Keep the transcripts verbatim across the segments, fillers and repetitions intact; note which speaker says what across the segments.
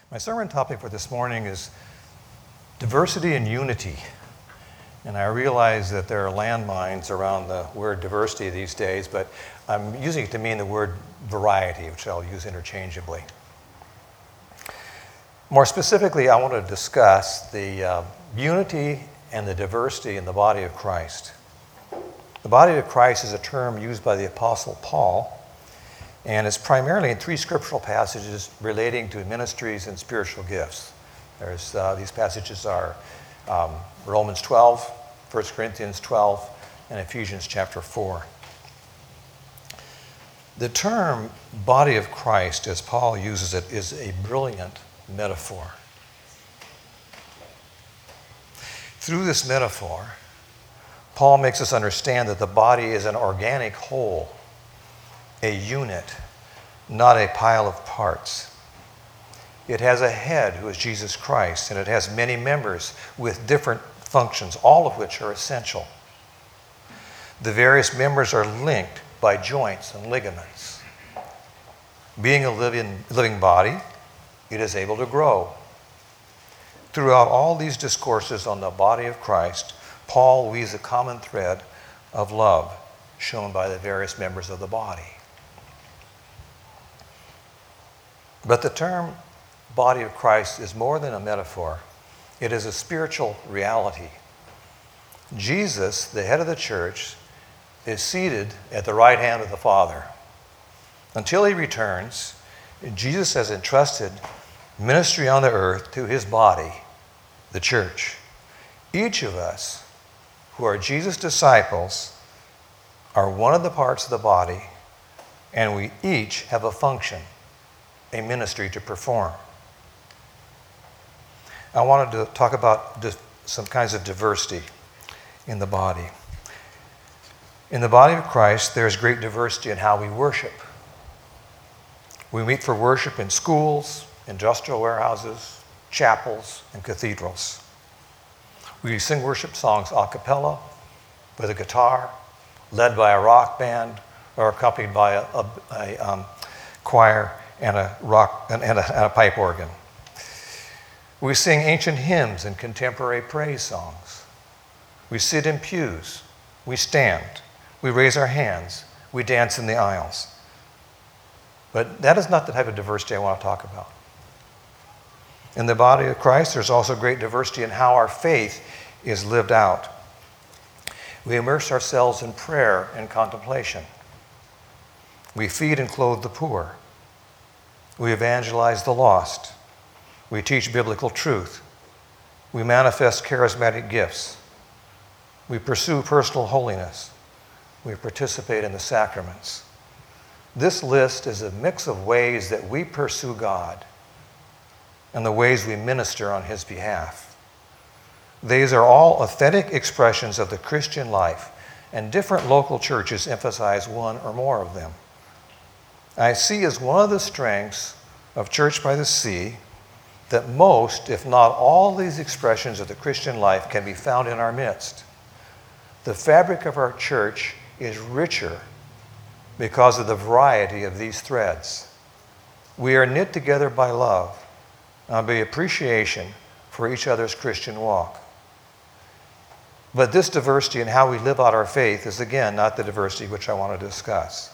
Speaker 1: My sermon topic for this morning is diversity and unity. And I realize that there are landmines around the word diversity these days, but I'm using it to mean the word variety, which I'll use interchangeably. More specifically, I want to discuss the uh, unity and the diversity in the body of Christ. The body of Christ is a term used by the Apostle Paul, and it's primarily in three scriptural passages relating to ministries and spiritual gifts. There's, uh, these passages are um, Romans twelve, First Corinthians twelve, and Ephesians chapter four. The term body of Christ, as Paul uses it, is a brilliant metaphor. Through this metaphor, Paul makes us understand that the body is an organic whole, a unit, not a pile of parts. It has a head who is Jesus Christ, and it has many members with different functions, all of which are essential. The various members are linked by joints and ligaments. Being a living, living body, it is able to grow. Throughout all these discourses on the body of Christ, Paul weaves a common thread of love shown by the various members of the body. But the term body of Christ is more than a metaphor. It is a spiritual reality. Jesus, the head of the church, is seated at the right hand of the Father. Until he returns, Jesus has entrusted ministry on the earth to his body, the church. Each of us who are Jesus' disciples are one of the parts of the body, and we each have a function, a ministry to perform. I wanted to talk about some kinds of diversity in the body. In the body of Christ, there's great diversity in how we worship. We meet for worship in schools, industrial warehouses, chapels, and cathedrals. We sing worship songs a cappella, with a guitar, led by a rock band, or accompanied by a, a, a um, choir and a rock and, and, a, and a pipe organ. We sing ancient hymns and contemporary praise songs. We sit in pews. We stand. We raise our hands. We dance in the aisles. But that is not the type of diversity I want to talk about. In the body of Christ, there's also great diversity in how our faith is lived out. We immerse ourselves in prayer and contemplation. We feed and clothe the poor. We evangelize the lost. We teach biblical truth. We manifest charismatic gifts. We pursue personal holiness. We participate in the sacraments. This list is a mix of ways that we pursue God and the ways we minister on his behalf. These are all authentic expressions of the Christian life, and different local churches emphasize one or more of them. I see as one of the strengths of Church by the Sea that most, if not all, these expressions of the Christian life can be found in our midst. The fabric of our church is richer because of the variety of these threads. We are knit together by love and by appreciation for each other's Christian walk. But this diversity in how we live out our faith is, again, not the diversity which I want to discuss.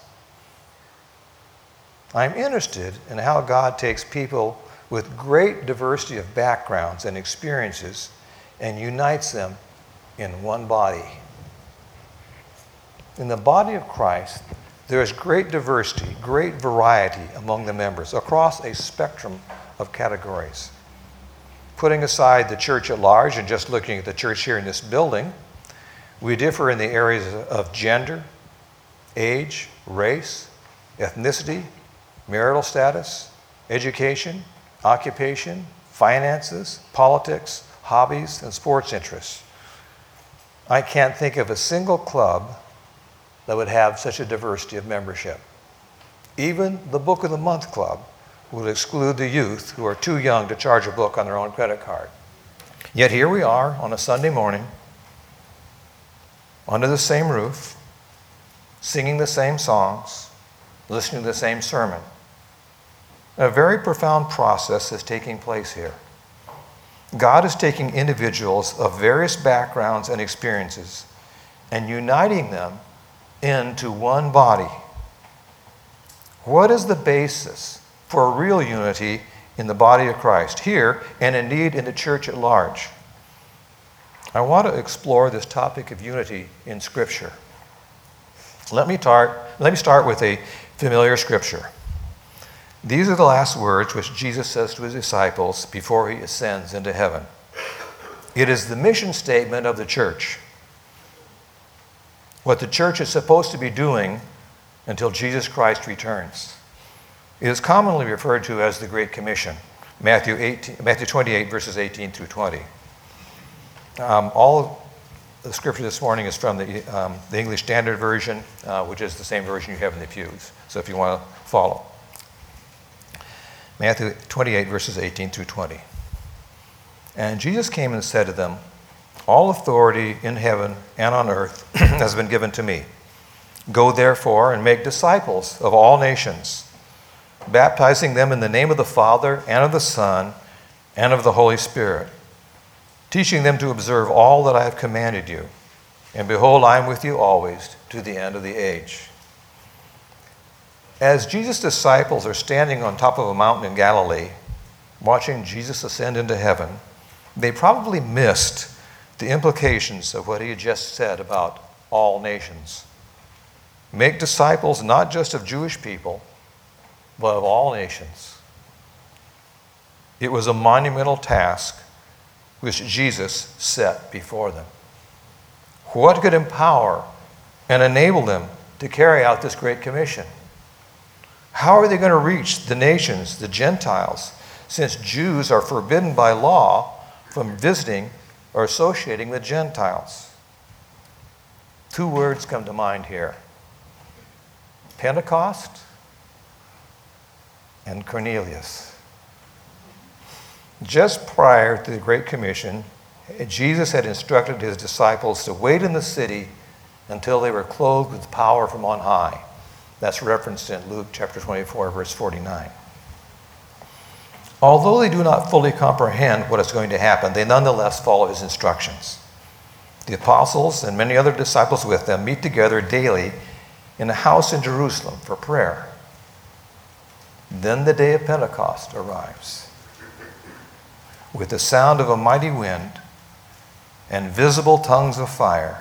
Speaker 1: I'm interested in how God takes people with great diversity of backgrounds and experiences and unites them in one body. In the body of Christ, there is great diversity, great variety among the members across a spectrum of categories. Putting aside the church at large and just looking at the church here in this building, we differ in the areas of gender, age, race, ethnicity, marital status, education, occupation, finances, politics, hobbies, and sports interests. I can't think of a single club that would have such a diversity of membership. Even the Book of the Month Club will exclude the youth who are too young to charge a book on their own credit card. Yet here we are on a Sunday morning, under the same roof, singing the same songs, listening to the same sermon. A very profound process is taking place here. God is taking individuals of various backgrounds and experiences and uniting them into one body. What is the basis for real unity in the body of Christ here and indeed in the church at large? I want to explore this topic of unity in Scripture. Let me, tar- let me start with a familiar scripture. These are the last words which Jesus says to his disciples before he ascends into heaven. It is the mission statement of the church. What the church is supposed to be doing until Jesus Christ returns. It is commonly referred to as the Great Commission, Matthew, eighteen, Matthew twenty-eight, verses eighteen through twenty. Um, all of the scripture this morning is from the, um, the English Standard Version, uh, which is the same version you have in the pews, so if you want to follow. Matthew twenty-eight, verses eighteen through twenty. And Jesus came and said to them, all authority in heaven and on earth has been given to me. Go therefore and make disciples of all nations, baptizing them in the name of the Father and of the Son and of the Holy Spirit, teaching them to observe all that I have commanded you. And behold, I am with you always to the end of the age. As Jesus' disciples are standing on top of a mountain in Galilee, watching Jesus ascend into heaven, they probably missed the implications of what he had just said about all nations. Make disciples not just of Jewish people, but of all nations. It was a monumental task which Jesus set before them. What could empower and enable them to carry out this great commission? How are they going to reach the nations, the Gentiles, since Jews are forbidden by law from visiting or associating with Gentiles? Two words come to mind here: Pentecost and Cornelius. Just prior to the Great Commission, Jesus had instructed his disciples to wait in the city until they were clothed with power from on high. That's referenced in Luke chapter twenty-four, verse forty-nine. Although they do not fully comprehend what is going to happen, they nonetheless follow his instructions. The apostles and many other disciples with them meet together daily in a house in Jerusalem for prayer. Then the day of Pentecost arrives. With the sound of a mighty wind and visible tongues of fire,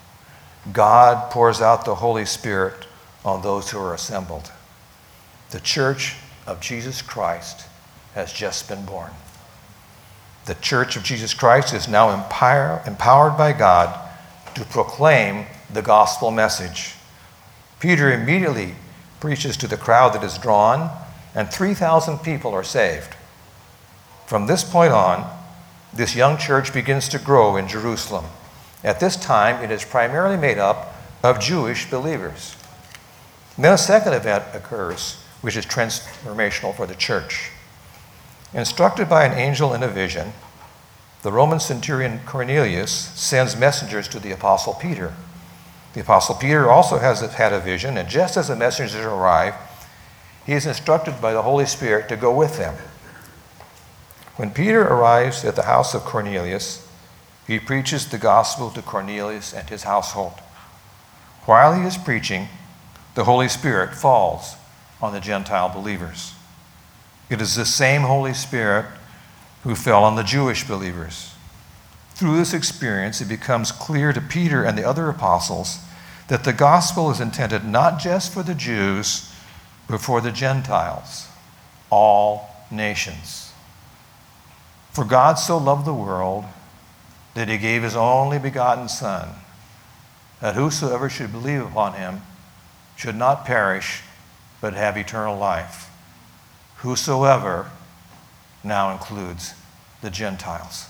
Speaker 1: God pours out the Holy Spirit on those who are assembled. The church of Jesus Christ has just been born. The church of Jesus Christ is now empower, empowered by God to proclaim the gospel message. Peter immediately preaches to the crowd that is drawn, and three thousand people are saved. From this point on, this young church begins to grow in Jerusalem. At this time, it is primarily made up of Jewish believers. Then a second event occurs, which is transformational for the church. Instructed by an angel in a vision, the Roman centurion Cornelius sends messengers to the Apostle Peter. The Apostle Peter also has had a vision, and just as the messengers arrive, he is instructed by the Holy Spirit to go with them. When Peter arrives at the house of Cornelius, he preaches the gospel to Cornelius and his household. While he is preaching, the Holy Spirit falls on the Gentile believers. It is the same Holy Spirit who fell on the Jewish believers. Through this experience, it becomes clear to Peter and the other apostles that the gospel is intended not just for the Jews, but for the Gentiles, all nations. For God so loved the world that he gave his only begotten Son, that whosoever should believe upon him should not perish, but have eternal life. Whosoever now includes the Gentiles.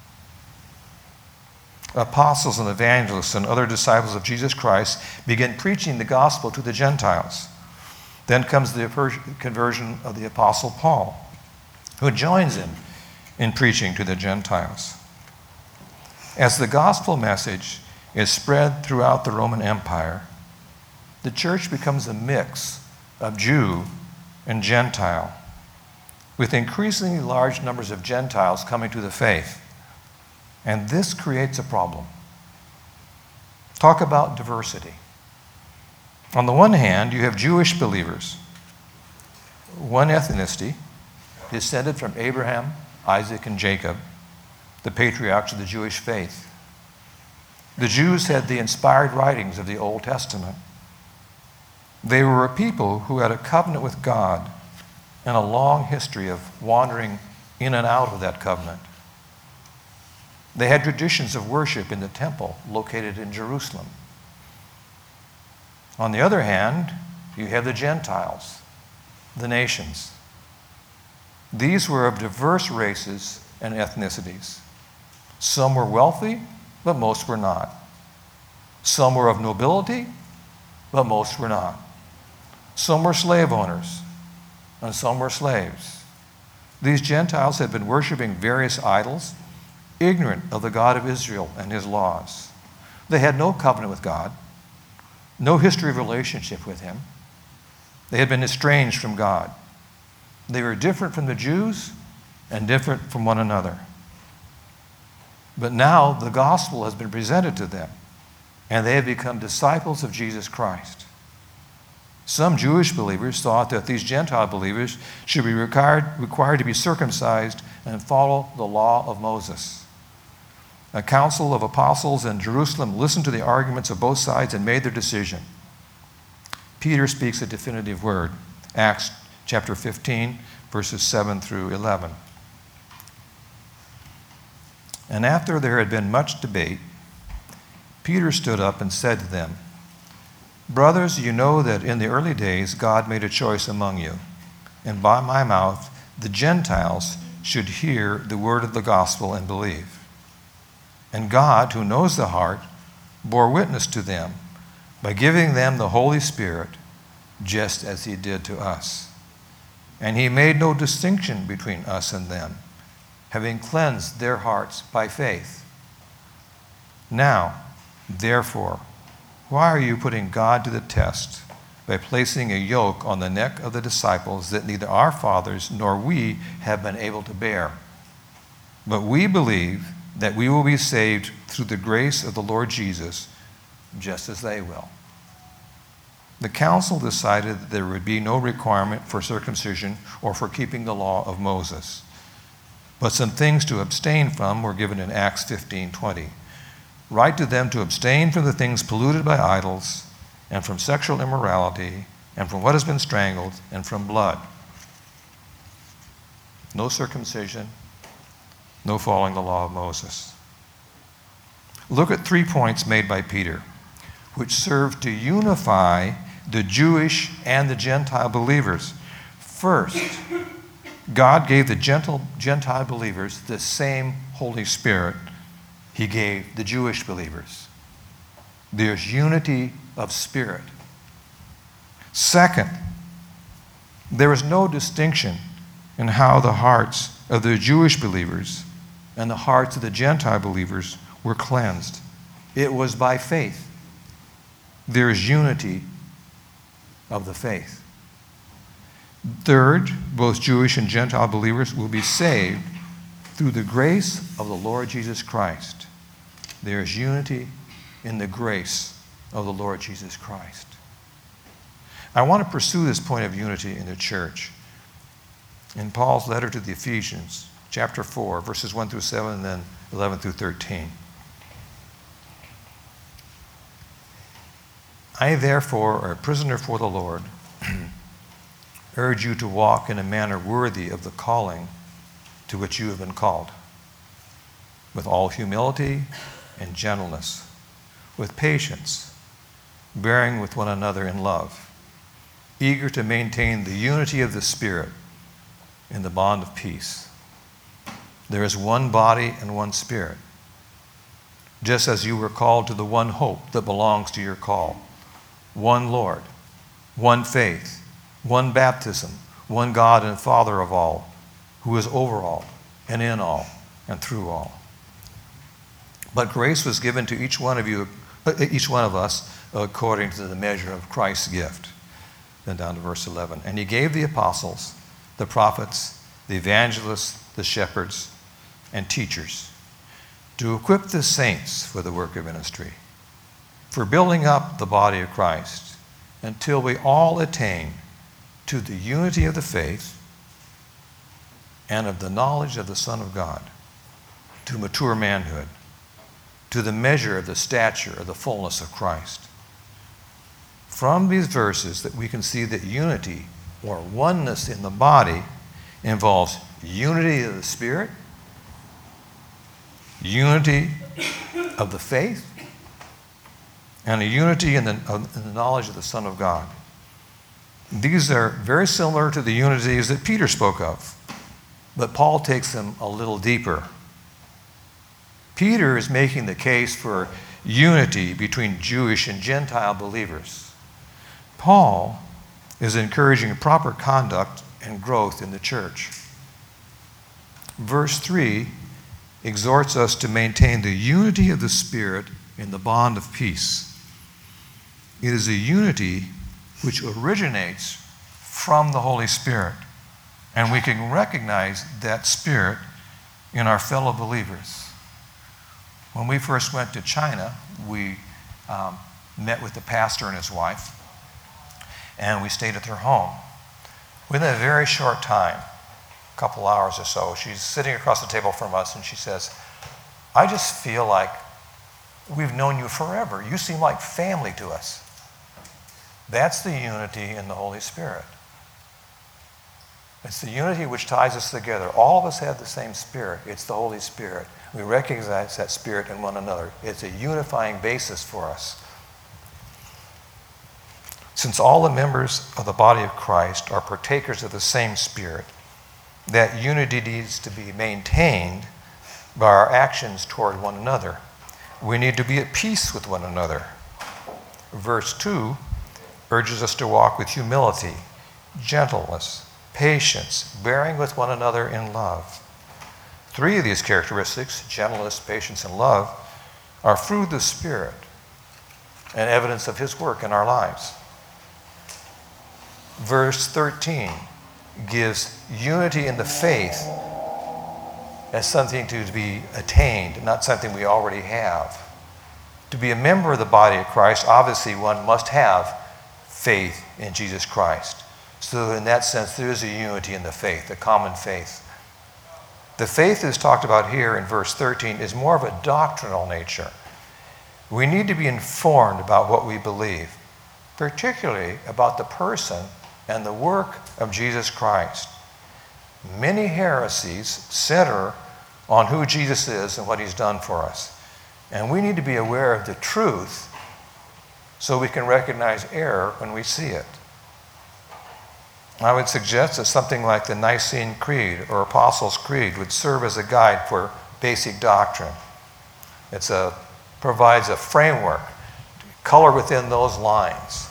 Speaker 1: Apostles and evangelists and other disciples of Jesus Christ begin preaching the gospel to the Gentiles. Then comes the conversion of the Apostle Paul, who joins him in preaching to the Gentiles. As the gospel message is spread throughout the Roman Empire, the church becomes a mix of Jew and Gentile. with increasingly large numbers of Gentiles coming to the faith. And this creates a problem. Talk about diversity. On the one hand, you have Jewish believers, one ethnicity, descended from Abraham, Isaac, and Jacob, the patriarchs of the Jewish faith. The Jews had the inspired writings of the Old Testament. They were a people who had a covenant with God and a long history of wandering in and out of that covenant. They had traditions of worship in the temple located in Jerusalem. On the other hand, you have the Gentiles, the nations. These were of diverse races and ethnicities. Some were wealthy, but most were not. Some were of nobility, but most were not. Some were slave owners, and some were slaves. These Gentiles had been worshiping various idols, ignorant of the God of Israel and his laws. They had no covenant with God, no history of relationship with him. They had been estranged from God. They were different from the Jews and different from one another. But now the gospel has been presented to them, and they have become disciples of Jesus Christ. Some Jewish believers thought that these Gentile believers should be required, required to be circumcised and follow the law of Moses. A council of apostles in Jerusalem listened to the arguments of both sides and made their decision. Peter speaks a definitive word, Acts chapter fifteen, verses seven through eleven. And after there had been much debate, Peter stood up and said to them, "Brothers, you know that in the early days God made a choice among you, and by my mouth the Gentiles should hear the word of the gospel and believe. And God, who knows the heart, bore witness to them by giving them the Holy Spirit, just as he did to us. And he made no distinction between us and them, having cleansed their hearts by faith. Now, therefore, why are you putting God to the test by placing a yoke on the neck of the disciples that neither our fathers nor we have been able to bear? But we believe that we will be saved through the grace of the Lord Jesus, just as they will." The council decided that there would be no requirement for circumcision or for keeping the law of Moses. But some things to abstain from were given in Acts fifteen twenty. Write to them to abstain from the things polluted by idols, and from sexual immorality, and from what has been strangled, and from blood. No circumcision, no following the law of Moses. Look at three points made by Peter, which serve to unify the Jewish and the Gentile believers. First, God gave the Gentile believers the same Holy Spirit he gave the Jewish believers. There's unity of spirit. Second, there is no distinction in how the hearts of the Jewish believers and the hearts of the Gentile believers were cleansed. It was by faith. There is unity of the faith. Third, both Jewish and Gentile believers will be saved through the grace of the Lord Jesus Christ. There is unity in the grace of the Lord Jesus Christ. I want to pursue this point of unity in the church. In Paul's letter to the Ephesians, chapter four, verses one through seven, and then eleven through thirteen. I, therefore, a prisoner for the Lord, urge you to walk in a manner worthy of the calling to which you have been called, with all humility and gentleness, with patience, bearing with one another in love, eager to maintain the unity of the Spirit in the bond of peace. There is one body and one Spirit, just as you were called to the one hope that belongs to your call. One Lord, one faith, one baptism, one God and Father of all, who is over all and in all and through all. But grace was given to each one of you, each one of us, according to the measure of Christ's gift. Then down to verse eleven. And he gave the apostles, the prophets, the evangelists, the shepherds, and teachers, to equip the saints for the work of ministry, for building up the body of Christ, until we all attain to the unity of the faith and of the knowledge of the Son of God, to mature manhood, to the measure of the stature of the fullness of Christ. From these verses that we can see that unity or oneness in the body involves unity of the Spirit, unity of the faith, and a unity in the, in the knowledge of the Son of God. These are very similar to the unities that Peter spoke of, but Paul takes them a little deeper. Peter is making the case for unity between Jewish and Gentile believers. Paul is encouraging proper conduct and growth in the church. Verse three exhorts us to maintain the unity of the Spirit in the bond of peace. It is a unity which originates from the Holy Spirit, and we can recognize that Spirit in our fellow believers. When we first went to China, we um, met with the pastor and his wife, and we stayed at their home. Within a very short time, a couple hours or so, she's sitting across the table from us, and she says, "I just feel like we've known you forever. You seem like family to us." That's the unity in the Holy Spirit. It's the unity which ties us together. All of us have the same Spirit. It's the Holy Spirit. We recognize that Spirit in one another. It's a unifying basis for us. Since all the members of the body of Christ are partakers of the same Spirit, that unity needs to be maintained by our actions toward one another. We need to be at peace with one another. Verse two urges us to walk with humility, gentleness, patience, bearing with one another in love. Three of these characteristics, gentleness, patience, and love, are fruit of the Spirit and evidence of His work in our lives. Verse thirteen gives unity in the faith as something to be attained, not something we already have. To be a member of the body of Christ, obviously one must have faith in Jesus Christ. So in that sense, there is a unity in the faith, a common faith. The faith that's talked about here in verse thirteen is more of a doctrinal nature. We need to be informed about what we believe, particularly about the person and the work of Jesus Christ. Many heresies center on who Jesus is and what He's done for us. And we need to be aware of the truth so we can recognize error when we see it. I would suggest that something like the Nicene Creed or Apostles' Creed would serve as a guide for basic doctrine. It provides a framework, color within those lines.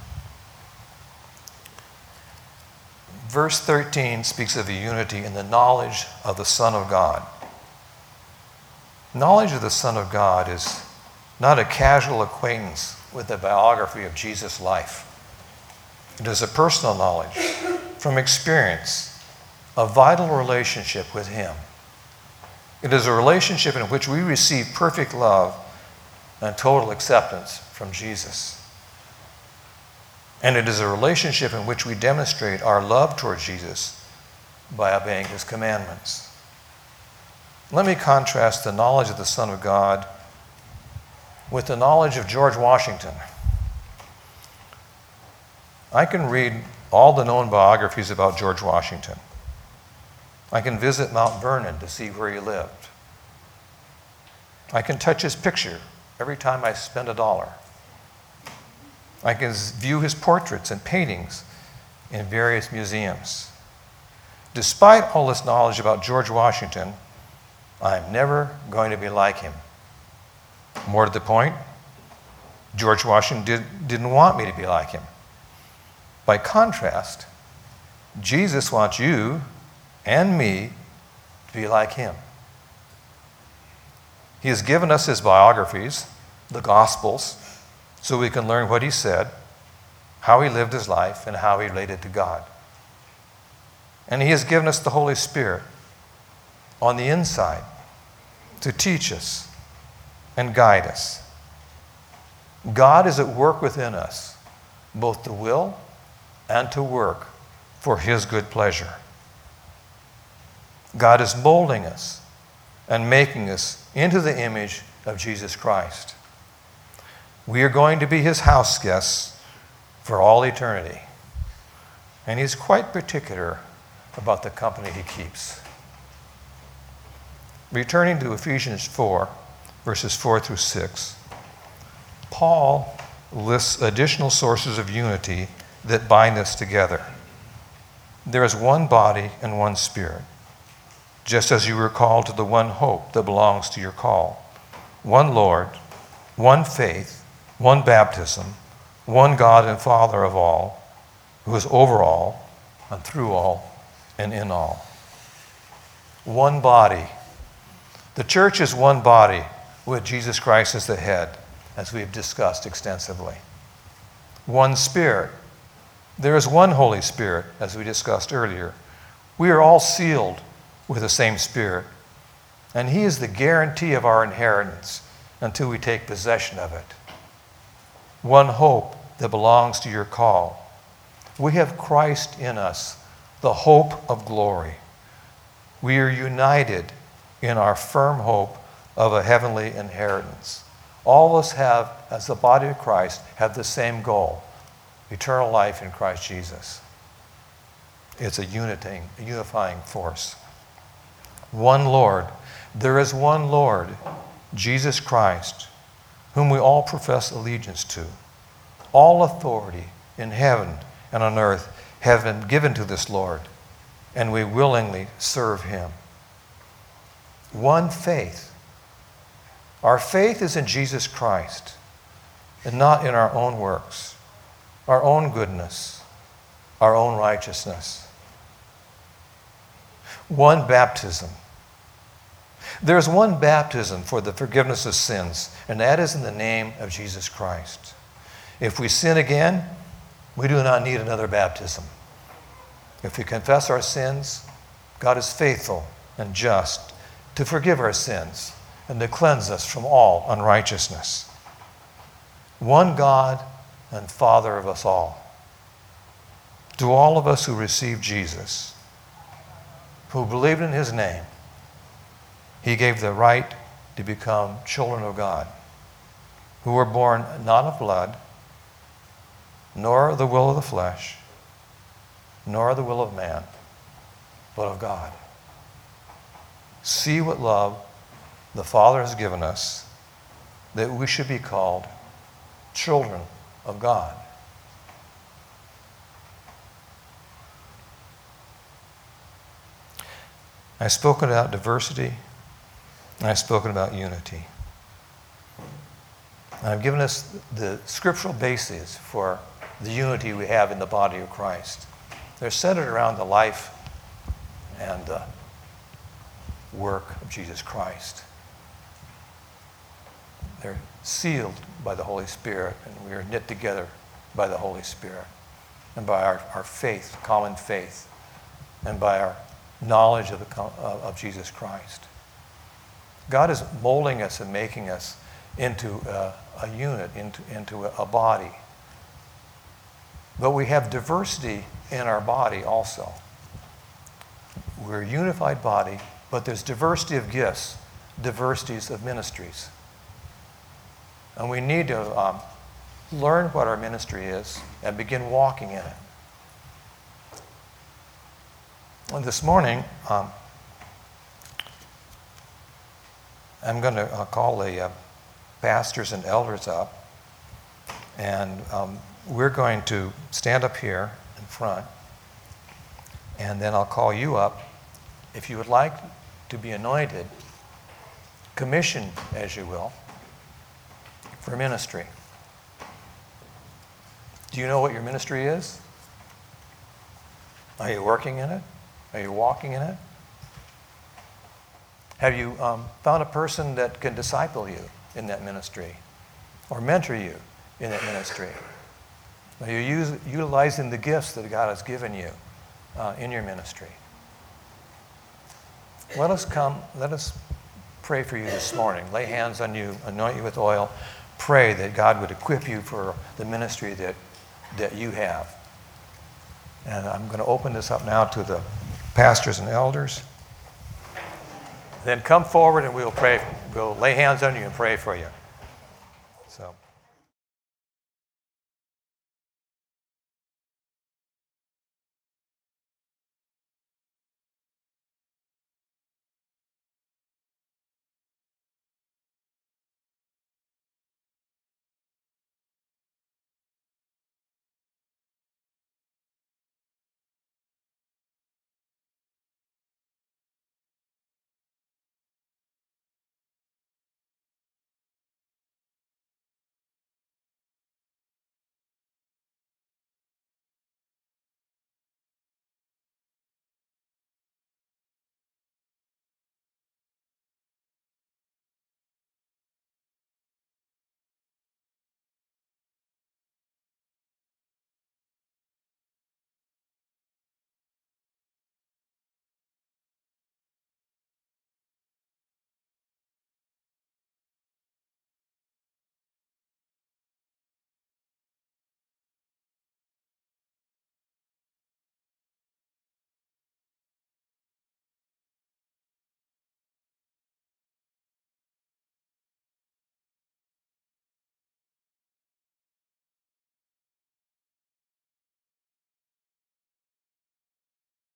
Speaker 1: Verse thirteen speaks of a unity in the knowledge of the Son of God. Knowledge of the Son of God is not a casual acquaintance with the biography of Jesus' life. It is a personal knowledge from experience, a vital relationship with Him. It is a relationship in which we receive perfect love and total acceptance from Jesus. And it is a relationship in which we demonstrate our love toward Jesus by obeying His commandments. Let me contrast the knowledge of the Son of God with the knowledge of George Washington. I can read all the known biographies about George Washington. I can visit Mount Vernon to see where he lived. I can touch his picture every time I spend a dollar. I can view his portraits and paintings in various museums. Despite all this knowledge about George Washington, I'm never going to be like him. More to the point, George Washington did, didn't want me to be like him. By contrast, Jesus wants you and me to be like Him. He has given us His biographies, the Gospels, so we can learn what He said, how He lived His life, and how He related to God. And He has given us the Holy Spirit on the inside to teach us and guide us. God is at work within us, both to will and to work for His good pleasure. God is molding us and making us into the image of Jesus Christ. We are going to be His house guests for all eternity. And He's quite particular about the company He keeps. Returning to Ephesians four, verses four through six, Paul lists additional sources of unity that bind us together. There is one body and one Spirit, just as you were called to the one hope that belongs to your call. One Lord, one faith, one baptism, one God and Father of all, who is over all and through all and in all. One body. The church is one body with Jesus Christ as the head, as we've discussed extensively. One Spirit. There is one Holy Spirit, as we discussed earlier. We are all sealed with the same Spirit, and He is the guarantee of our inheritance until we take possession of it. One hope that belongs to your call. We have Christ in us, the hope of glory. We are united in our firm hope of a heavenly inheritance. All of us have, as the body of Christ, have the same goal: eternal life in Christ Jesus. It's a uniting, a unifying force. One Lord. There is one Lord, Jesus Christ, whom we all profess allegiance to. All authority in heaven and on earth have been given to this Lord, and we willingly serve Him. One faith. Our faith is in Jesus Christ and not in our own works, our own goodness, our own righteousness. One baptism. There is one baptism for the forgiveness of sins, and that is in the name of Jesus Christ. If we sin again, we do not need another baptism. If we confess our sins, God is faithful and just to forgive our sins and to cleanse us from all unrighteousness. One God and Father of us all. To all of us who received Jesus, who believed in His name, He gave the right to become children of God, who were born not of blood, nor the will of the flesh, nor the will of man, but of God. See what love the Father has given us, that we should be called children of God. I've spoken about diversity, and I've spoken about unity. And I've given us the scriptural basis for the unity we have in the body of Christ. They're centered around the life and the work of Jesus Christ. They're sealed by the Holy Spirit, and we are knit together by the Holy Spirit and by our, our faith, common faith, and by our knowledge of, the, of Jesus Christ. God is molding us and making us into a, a unit, into, into a, a body. But we have diversity in our body also. We're a unified body, but there's diversity of gifts, diversities of ministries. And we need to um, learn what our ministry is and begin walking in it. And this morning, um, I'm going to uh, call the uh, pastors and elders up, and um, we're going to stand up here in front, and then I'll call you up. If you would like to be anointed, commissioned, as you will, for ministry. Do you know what your ministry is? Are you working in it? Are you walking in it? Have you um, found a person that can disciple you in that ministry or mentor you in that ministry? Are you use, utilizing the gifts that God has given you uh, in your ministry? let us come, let us pray for you this morning. Lay hands on you, anoint you with oil. Pray that God would equip you for the ministry that, that you have. And I'm going to open this up now to the pastors and elders. Then come forward and we'll pray. We'll lay hands on you and pray for you. So.